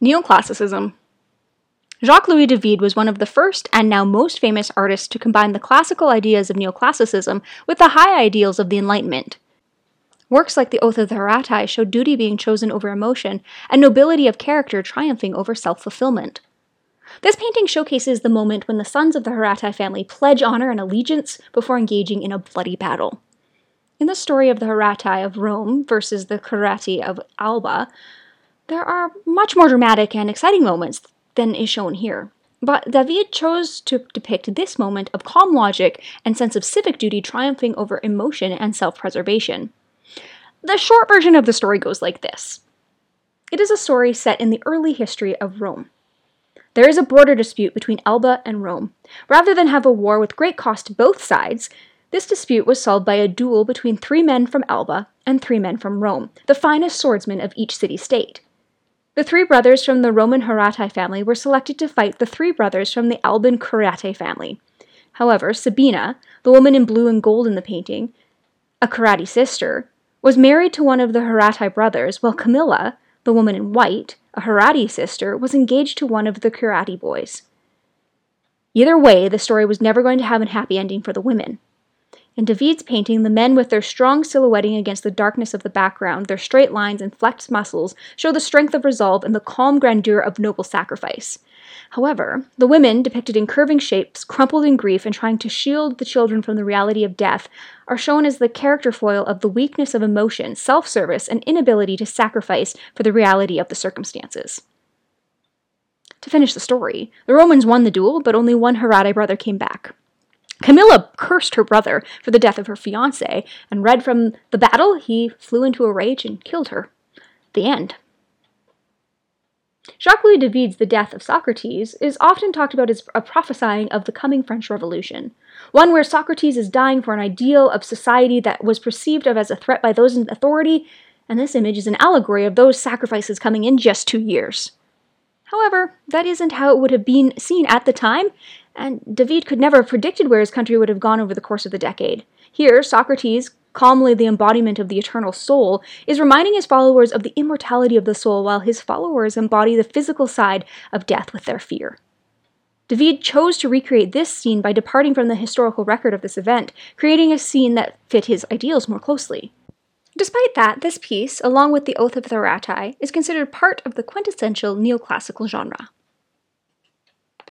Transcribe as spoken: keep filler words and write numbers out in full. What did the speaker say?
Neoclassicism. Jacques-Louis David was one of the first and now most famous artists to combine the classical ideas of neoclassicism with the high ideals of the Enlightenment. Works like the Oath of the Horatii showed duty being chosen over emotion and nobility of character triumphing over self-fulfillment. This painting showcases the moment when the sons of the Horatii family pledge honor and allegiance before engaging in a bloody battle. In the story of the Horatii of Rome versus the Curiatii of Alba, there are much more dramatic and exciting moments than is shown here. But David chose to depict this moment of calm logic and sense of civic duty triumphing over emotion and self-preservation. The short version of the story goes like this. It is a story set in the early history of Rome. There is a border dispute between Alba and Rome. Rather than have a war with great cost to both sides, this dispute was solved by a duel between three men from Alba and three men from Rome, the finest swordsmen of each city-state. The three brothers from the Roman Horatii family were selected to fight the three brothers from the Alban Curiatii family. However, Sabina, the woman in blue and gold in the painting, a Curiatii sister, was married to one of the Horatii brothers, while Camilla, the woman in white, a Horatii sister, was engaged to one of the Curiatii boys. Either way, the story was never going to have a happy ending for the women. In David's painting, the men with their strong silhouetting against the darkness of the background, their straight lines and flexed muscles, show the strength of resolve and the calm grandeur of noble sacrifice. However, the women, depicted in curving shapes, crumpled in grief and trying to shield the children from the reality of death, are shown as the character foil of the weakness of emotion, self-service, and inability to sacrifice for the reality of the circumstances. To finish the story, the Romans won the duel, but only one Horatii brother came back. Camilla cursed her brother for the death of her fiancé, and read from the battle he flew into a rage and killed her. The end. Jacques-Louis David's The Death of Socrates is often talked about as a prophesying of the coming French Revolution, one where Socrates is dying for an ideal of society that was perceived of as a threat by those in authority, and this image is an allegory of those sacrifices coming in just two years. However, that isn't how it would have been seen at the time, and David could never have predicted where his country would have gone over the course of the decade. Here, Socrates, calmly the embodiment of the eternal soul, is reminding his followers of the immortality of the soul, while his followers embody the physical side of death with their fear. David chose to recreate this scene by departing from the historical record of this event, creating a scene that fit his ideals more closely. Despite that, this piece, along with the Oath of the Horatii, is considered part of the quintessential neoclassical genre.